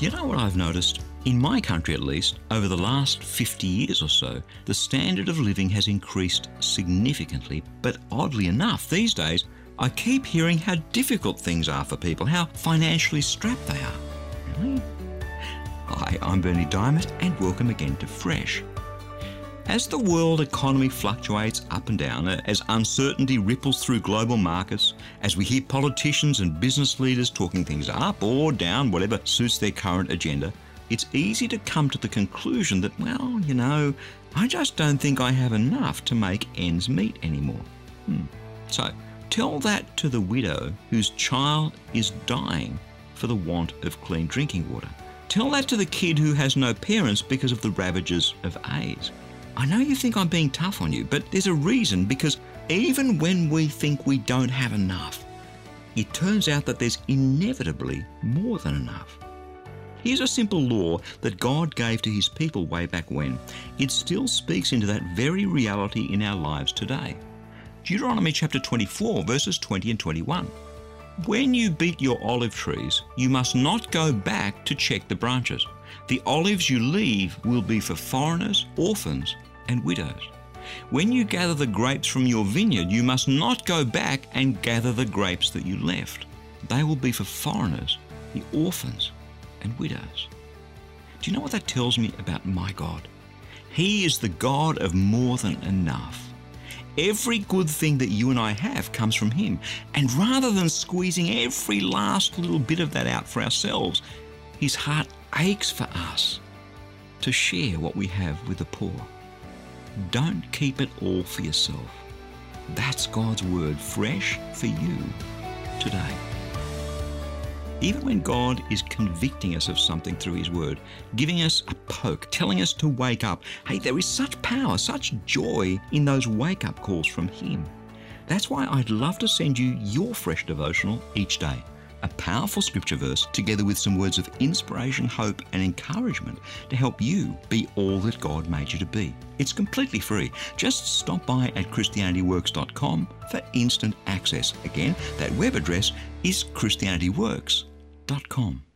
You know what I've noticed? In my country at least, over the last 50 years or so, the standard of living has increased significantly. But oddly enough, these days, I keep hearing how difficult things are for people, how financially strapped they are. Really? Hi, I'm Berni Dymet and welcome again to Fresh. As the world economy fluctuates up and down, as uncertainty ripples through global markets, as we hear politicians and business leaders talking things up or down, whatever suits their current agenda, it's easy to come to the conclusion that, well, you know, I just don't think I have enough to make ends meet anymore. So, tell that to the widow whose child is dying for the want of clean drinking water. Tell that to the kid who has no parents because of the ravages of AIDS. I know you think I'm being tough on you, but there's a reason, because even when we think we don't have enough, it turns out that there's inevitably more than enough. Here's a simple law that God gave to his people way back when. It still speaks into that very reality in our lives today. Deuteronomy chapter 24, verses 20 and 21. When you beat your olive trees, you must not go back to check the branches. The olives you leave will be for foreigners, orphans, and widows. When you gather the grapes from your vineyard, you must not go back and gather the grapes that you left. They will be for foreigners, the orphans, and widows. Do you know what that tells me about my God? He is the God of more than enough. Every good thing that you and I have comes from him. And rather than squeezing every last little bit of that out for ourselves, his heart aches for us to share what we have with the poor. Don't keep it all for yourself. That's God's word, fresh for you today. Even when God is convicting us of something through his word, giving us a poke, telling us to wake up, hey, there is such power, such joy in those wake-up calls from him. That's why I'd love to send you your fresh devotional each day. A powerful scripture verse together with some words of inspiration, hope and encouragement to help you be all that God made you to be. It's completely free. Just stop by at ChristianityWorks.com for instant access. Again, that web address is ChristianityWorks.com.